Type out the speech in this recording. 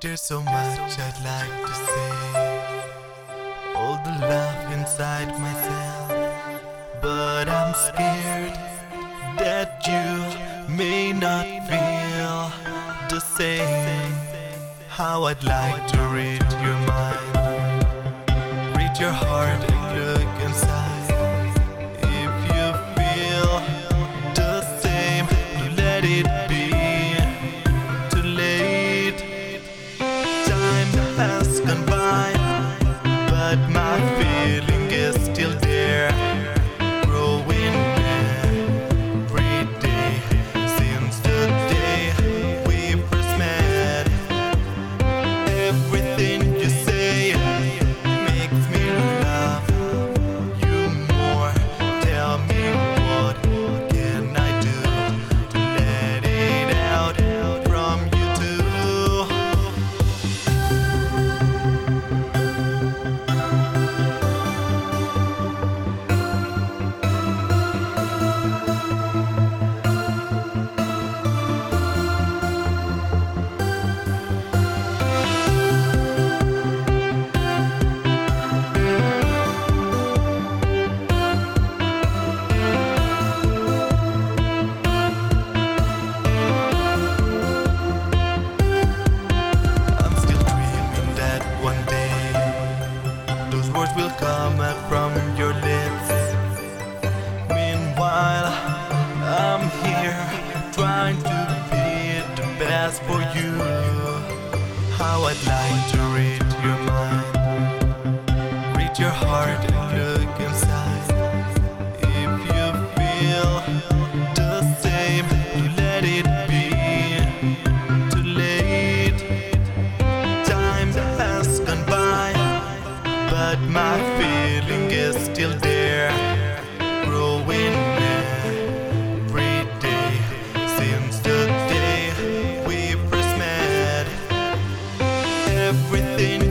There's so much I'd like to say, all the love inside myself, but I'm scared that you may not feel the same. How I'd like to read your mind, read your heart and look inside. If you feel the same, let it be too late. Time has gone by, but my feeling is still there, growing every day since the day we first met. Everything you say makes me love you more. Tell me, what can I do to let it out from you too? Will come out from your lips. Meanwhile, I'm here trying to be the best for you. How I'd like to read your mind, read your heart and look inside. If you feel the same, let it be too late. Time has gone by, but my feeling is still there, growing every day since the day we first met. Everything